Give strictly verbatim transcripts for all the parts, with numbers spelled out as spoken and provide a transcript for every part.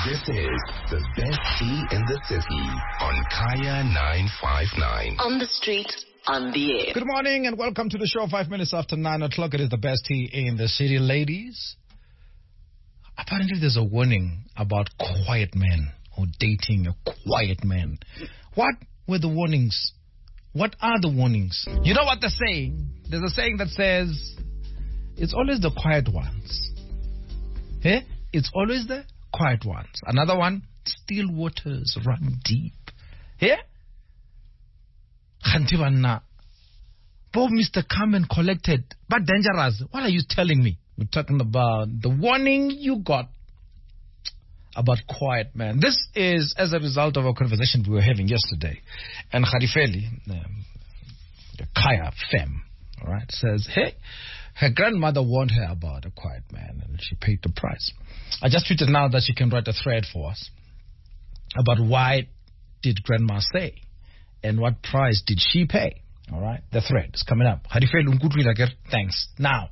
This is the best tea in the city on Kaya nine five nine. On the street, on the air. Good morning and welcome to the show. Five minutes after nine o'clock. It is the best tea in the city, ladies. Apparently there's a warning about quiet men or dating a quiet man. What were the warnings? What are the warnings? You know what they're saying? There's a saying that says, it's always the quiet ones. Eh? It's always the quiet ones. Another one, still waters run deep. Yeah? Khantivanna. Bob Mister Calm and collected, but dangerous. What are you telling me? We're talking about the warning you got about quiet man. This is as a result of a conversation we were having yesterday. And Kharifeli, um, the Kaya femme, all right, says, hey, her grandmother warned her about a quiet man and she paid the price. I just tweeted now that she can write a thread for us about why did grandma say and what price did she pay. All right, the thread is coming up. Thanks. Now,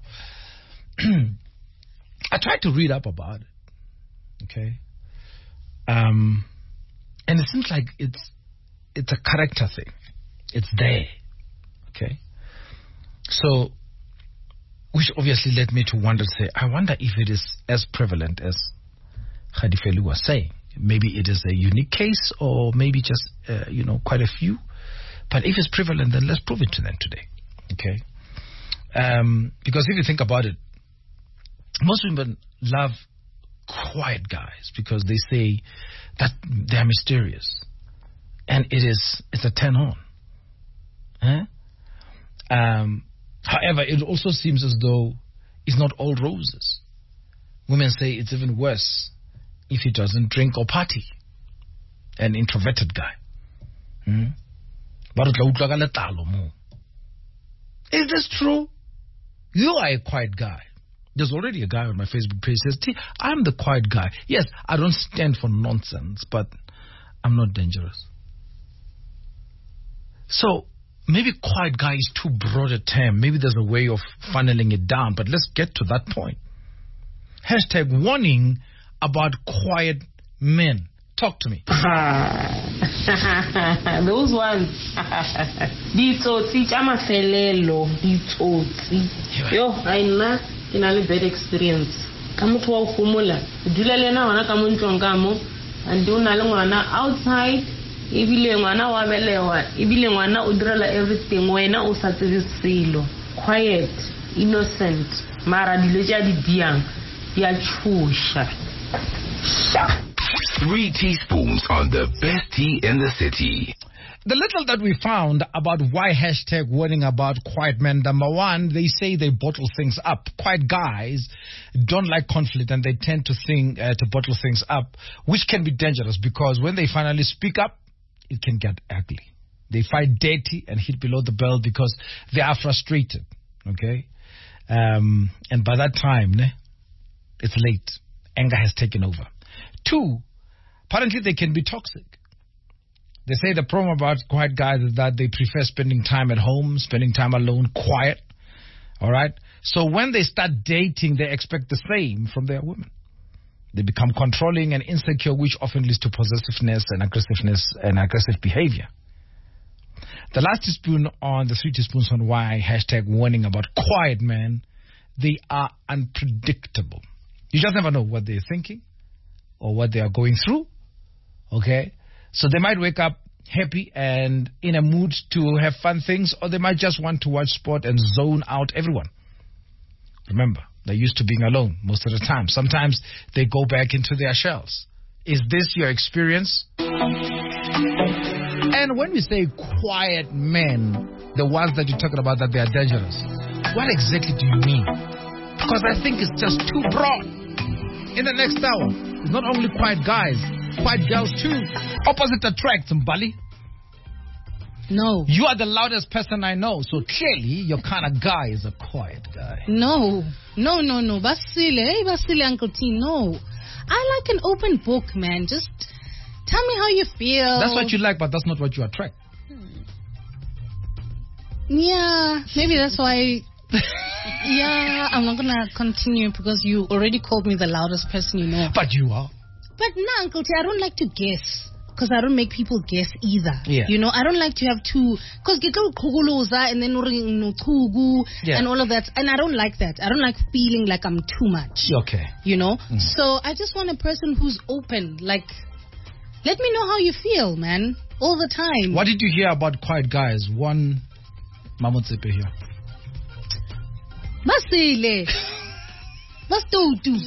I tried to read up about it, okay? Um, and it seems like it's it's a character thing. It's there, okay? So, which obviously led me to wonder, say, I wonder if it is as prevalent as Khadifeli was saying. Maybe it is a unique case or maybe just, uh, you know, quite a few. But if it's prevalent, then let's prove it to them today, okay? Um, because if you think about it, most women love quiet guys because they say that they're mysterious. And it is, it's a turn on. Huh? Um, however, it also seems as though it's not all roses. Women say it's even worse if he doesn't drink or party. An introverted guy. Hmm? Is this true? You are a quiet guy. There's already a guy on my Facebook page who says, T, I'm the quiet guy. Yes, I don't stand for nonsense, but I'm not dangerous. So maybe quiet guy is too broad a term. Maybe there's a way of funneling it down, but let's get to that point. Hashtag warning about quiet men. Talk to me. Those ones. Ditsotsi chamafelelo. Ditsotsi. Yo, I na kinali bad experience. Kamu tuwa ukumula. Dulele na wana kamu nchongamo. And unale ngwana outside. Ibile ngwana wabelewa. Ibile ngwana udrala everything. Wena usativisilo. Quiet. Innocent. Mara dileja di diang. Dia chusha. Sha. Three teaspoons on the best tea in the city. The little that we found about why hashtag warning about quiet men. Number one, they say they bottle things up. Quiet guys don't like conflict and they tend to think uh, to bottle things up, which can be dangerous because when they finally speak up, it can get ugly. They fight dirty and hit below the belt because they are frustrated. Okay, um, and by that time, ne, it's late. Anger has taken over. Two, apparently they can be toxic. They say the problem about quiet guys is that they prefer spending time at home, spending time alone, quiet. All right? So when they start dating, they expect the same from their women. They become controlling and insecure, which often leads to possessiveness and aggressiveness and aggressive behavior. The last teaspoon on the three teaspoons on why hashtag warning about quiet men, they are unpredictable. You just never know what they're thinking or what they are going through, okay? So they might wake up happy and in a mood to have fun things, or they might just want to watch sport and zone out everyone. Remember, they're used to being alone most of the time. Sometimes they go back into their shells. Is this your experience? And when we say quiet men, the ones that you're talking about that they are dangerous, what exactly do you mean? Because I think it's just too broad. In the next hour, it's not only quiet guys, quiet girls too. Opposite attracts, Mbali. No. You are the loudest person I know, so clearly your kind of guy is a quiet guy. No. No, no, no. Basile, hey, Basile, Uncle T, no. I like an open book, man. Just tell me how you feel. That's what you like, but that's not what you attract. Hmm. Yeah, maybe that's why... Yeah, I'm not going to continue because you already called me the loudest person you know. But you are. But no, Uncle T, I don't like to guess. Because I don't make people guess either. Yeah. You know, I don't like to have two... Because get kuguluza and then nukugu yeah. and all of that. And I don't like that. I don't like feeling like I'm too much. Okay. You know? Mm. So I just want a person who's open. Like, let me know how you feel, man. All the time. What did you hear about quiet guys? One Mamutsepe here. Basile. Bastutu.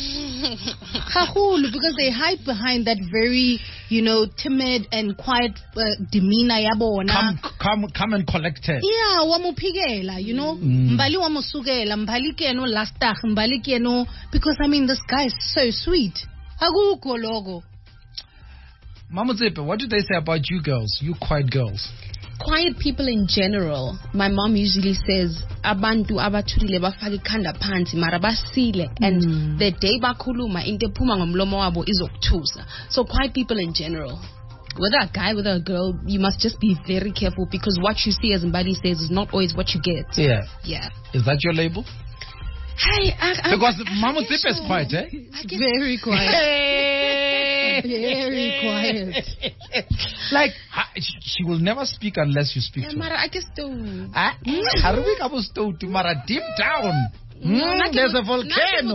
Because they hide behind that very, you know, timid and quiet uh, demeanor yabona. Come, come, come and collect it. Yeah, wamupigela, you know. Mm. Mbali wamusugela, mbali keno lasta, mbali keno. Because I mean, this guy is so sweet. Aguko logo. Mamutsepe, what do they say about you girls? You quiet girls. Quiet people in general, my mom usually says abantu abathulile bafaka ikhanda phansi mara basile, and mm. the day bakhuluma into ephuma ngomlomo wabo izokuthusa. So quiet people in general, whether a guy, whether a girl, you must just be very careful, because what you see, as Mbali says, is not always what you get. Yeah. Yeah. Is that your label? Hi, I, I, because Mamutsepe so. is quiet, eh? Very quiet. Very quiet. Like, she will never speak unless you speak yeah, to Mara, her. I guess so. Ah, Mara, deep down. Mm, no, there's a volcano.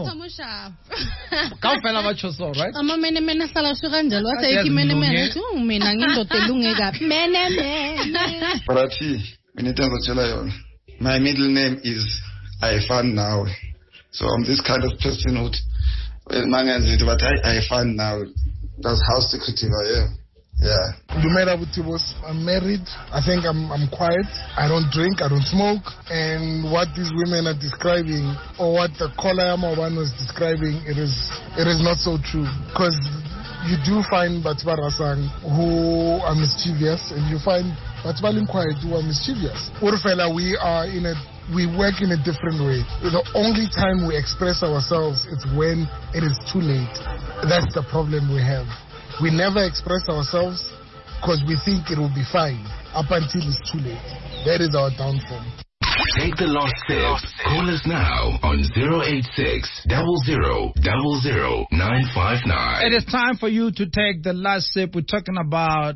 Kaufela bachoso, right? Ama mene mene sala shukanjalo. Wasa iki mene mene tu mena ngindo telungega. Mene mene. Parachi, minitenzo chela yon. My middle name is Aifan now. So I'm this kind of person who, well, manganzi, but I Aifan now. That's how secretive I am. Yeah. Dumera Butibos, I'm married. I think I'm I'm quiet. I don't drink, I don't smoke. And what these women are describing, or what the Kolayama one was describing, it is it is not so true. Because you do find Batbara-sang who are mischievous, and you find Batbalin quiet who are mischievous. Urfela, we are in a we work in a different way. The only time we express ourselves is when it is too late. That's the problem we have. We never express ourselves because we think it will be fine up until it's too late. That is our downfall. Take the last sip. Call us now on zero eight six, zero zero zero zero nine five nine. It is time for you to take the last sip. We're talking about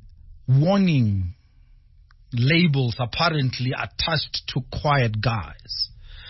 warning labels apparently attached to quiet guys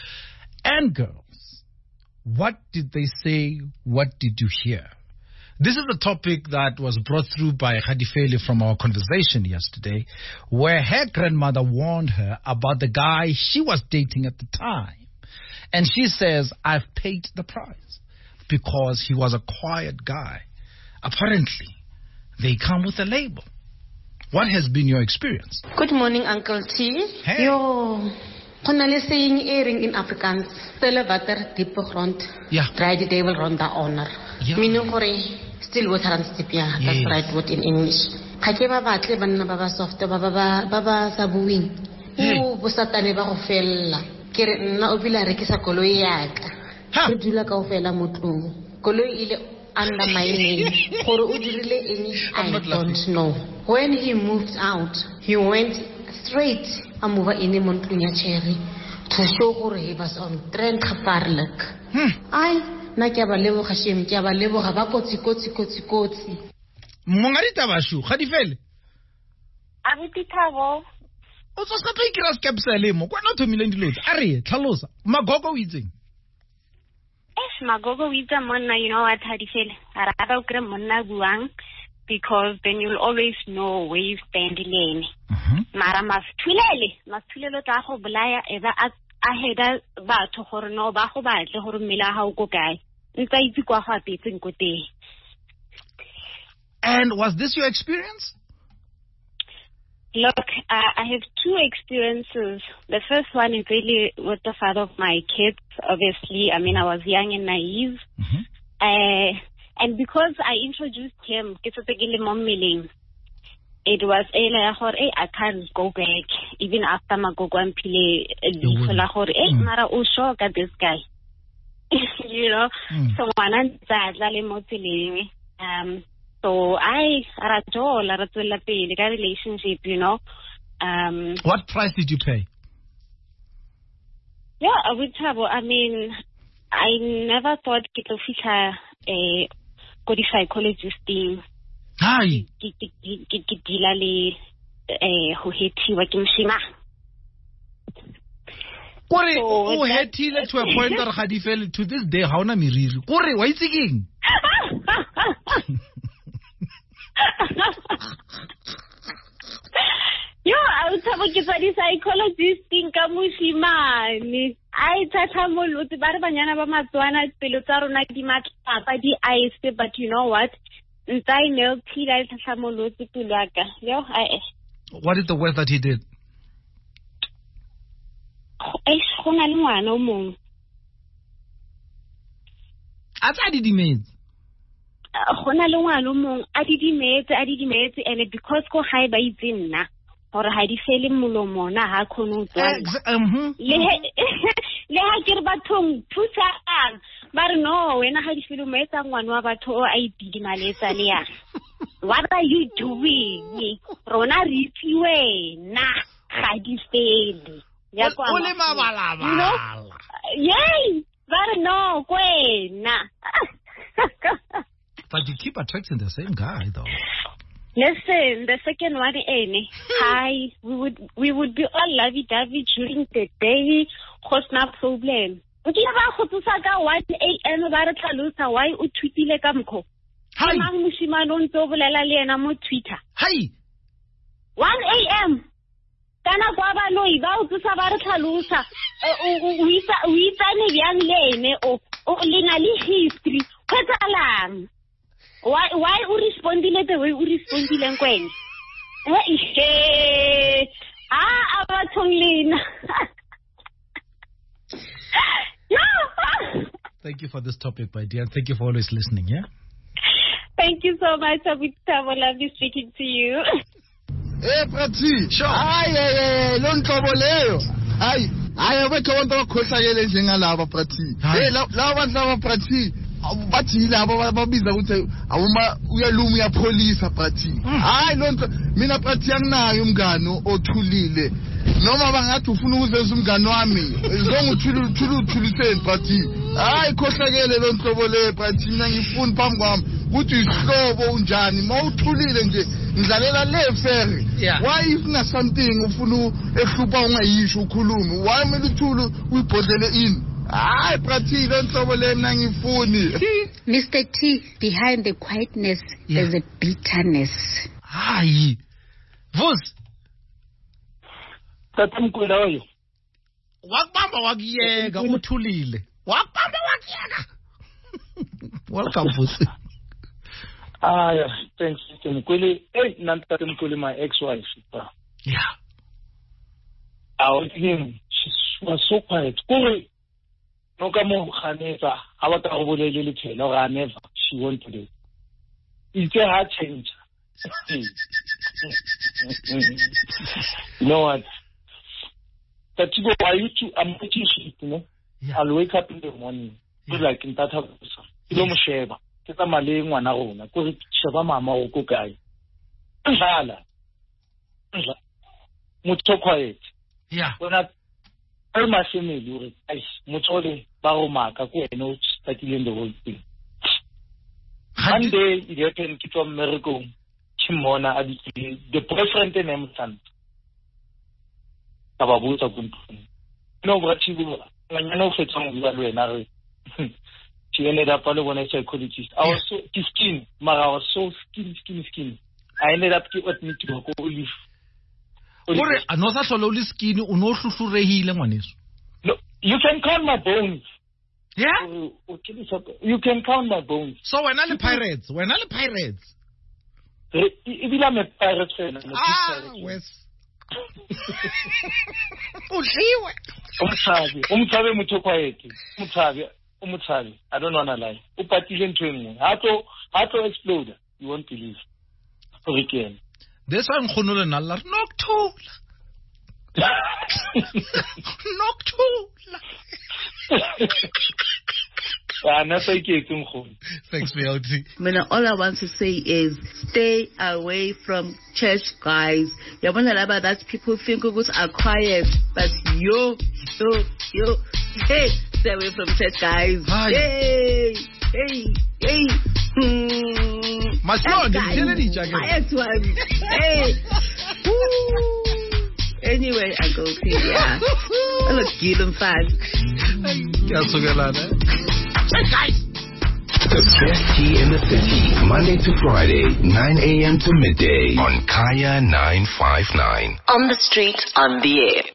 and girls. What did they say? What did you hear? This is a topic that was brought through by Khadifeli from our conversation yesterday, where her grandmother warned her about the guy she was dating at the time. And she says, I've paid the price because he was a quiet guy. Apparently, they come with a label. What has been your experience? Good morning, Uncle T. Hey. Yo, konale saying earring in Afrikaans, stille water, diepe grond, yeah. Draai die devil rond daaronder. Yeah. Meaning for still water and steep, yeah, that's yes. right word in English. Kake ba batle banna ba ba soft, ba ba ba ba sa buing. O bosatane ba go fella. Ke re nna o bila rekisa koloi ya ka. Re dula ka o fela motlong. Koloi ile under my name. Gore o dirile eng I don't know. When he moved out, he went straight a move in the Montlunya cherry to show gore he was on trend gevaarlik. I na ke ba lebo ga sheme ke ba lebo ga ba kotsi kotsi kotsi kotsi. Mongarita bashu, Khadifeli. Abuti Thabo. O tso sa tlo ikira skepsele mo. Kwa no thomile dilotse. A re tlhalosa. Magogo o itseng. Es magogo o itsa monna, you know what, Khadifeli. Ara ba o kre monna buang, because then you'll always know where you stand in. Mara masthulele, masthulelo tsa go bolaya eba a heda batho gore no ba go batle gore mmela ha o go kae. Ntsa itse kwa go apetseng ko teng. And was this your experience? Look, uh, I have two experiences. The first one is really with the father of my kids. Obviously, I mean, I was young and naive. Mm-hmm. Uh, and because I introduced him, it was a I can't go back, even after my go and play Mara Usho got this guy. You know, mm. so one um so I rajo la ratwela pele ka relationship, you know. Um What price did you pay? Yeah, I would have I mean I never thought it would feature a ko di psychologisting. Hi. Ke dila le eh ho hethiwa ke mshima. Kore o hetile to a point that ga di fele to this day ha ona miriri. Kore wa itse keng? Yo, I was talking to the psychologist in Kamushimani. I tata moluti ba re banyana ba matswana pelo tsa rona di matla di ice, but you know what? Ntai no tila tata moluti tulaka. Yo, I What is the worst that he did? Eh, gona le ngwana o mong. A tsa di dimetse. Gona le ngwana o mong a di dimetse, a di dimetse, and because ko high ba itse nna gore ha di fele molomo na ha khono tswa. Mhm. Le le ha ke re bathong thusang ba re no wena ha di fele mo etsa ngwana wa batho o a ididimaletsa le ya. What are you doing? Rona re tsiwe na ga di fele. Ya kwa. O le mabalabala. Yay! Ba re no kwena. But you keep attracting the same guy though. Listen, the second one, Amy. Hi, we would we would be all lovey-dovey during the day, cause no problem. But you have to say one a.m. ba re tlhalosa why o tweetile ka mkho. Hi. Mang moshimane o ntse o bolela le ena mo Twitter. Hi. one a.m. Kana kwa ba noi ba o tsa ba re tlhalosa. O itsa o itsa ne byang le ene o o lena le history. Kwetsalang. Why why u respondile the way u respondile nkwena? Eh ah abathonglina. Thank you for this topic, my dear. Thank you for always listening, yeah? Thank you so much, Abitabo. Lovely speaking to you. Hey, Prati. Sure. Ay, ay, ay, lonhlobo leyo. Ay, ay abekho abantu abakhohlakele njengalaba Prati. Hey, laba bantu laba Prati. Bathi labo babiza ukuthi awuma uyaluma uyapolisa Prati. Hayi lonto mina Prati anginayo umngano othulile. Noma bangathi ufuna ukuzeza umngano wami, zonguthulu thulu thuliseni Prati. Hayi khohlakele lonhlobo le Prati mina ngifuna phambi kwami ukuthi isihlobo unjani mawuthulile nje ngidlalela le ferry. Why if na something ufuna ehlupha ungayisho ukhuluma? Why mele uthulu uyibhodlele in? Ay, Prati, don't trouble him, nangifuni. Mister T, behind the quietness, yeah. There's a bitterness. Hi. Vos. Tatamkula oyo. Wakubamba wakiyeka uthulile. Wakubamba wakiyeka. Welcome, Vos. Ah, yeah. Thanks, Tatamkuli. Hey, Tatamkuli, my ex-wife. Yeah. I was thinking, she was so quiet. Kuri. No kamo khaneva awata go bolele le thela ga never she want to do it ha change. You know what, that you go are you to I'm making shit, you know. Yeah. I'll wake up in the morning, yeah. Like in tata busa ilo mo sheba ke tsa male ngwana rona ko re sheba mama o ko kae ndala ndla motho quiet. Yeah. When I tell my family, I mutually borrow mark, I go and starting in the whole thing. One day, it happened to America, Chimona, the boyfriend and Emerson. Tababuta Gunton. No, what she will, when you know, for some of she ended up following a psychologist. I was so fifteen, but I was so skinny, skinny, skinny. I ended up getting me to go live. Ore anosa sololi skin uno hluhlurehile ngwaneso. No, you can count my bones. Yeah? You can count my bones. So when are the pirates? When are the pirates? Ibila me pirates fan. Ah, wes. Udliwe. Umthabi, umthabi mutho quiet. Umthabi, umthabi. I don't wanna lie. Upatile ntweng. Hato hato explode. You won't believe. Again. This one khonole nalla noctula. Noctula. Thanks, M L T. All I want to say is stay away from church guys. That's people think groups are quiet, but yo, yo, yo, hey, stay away from church guys. Hi. Hey, hey, hey. Maslo, quiet one. Hey. Anyway, I go to yeah. I look cute and fast. Hey guys. The best tea in the city, Monday to Friday, nine a.m. to midday on Kaya nine five nine. On the street, on the air.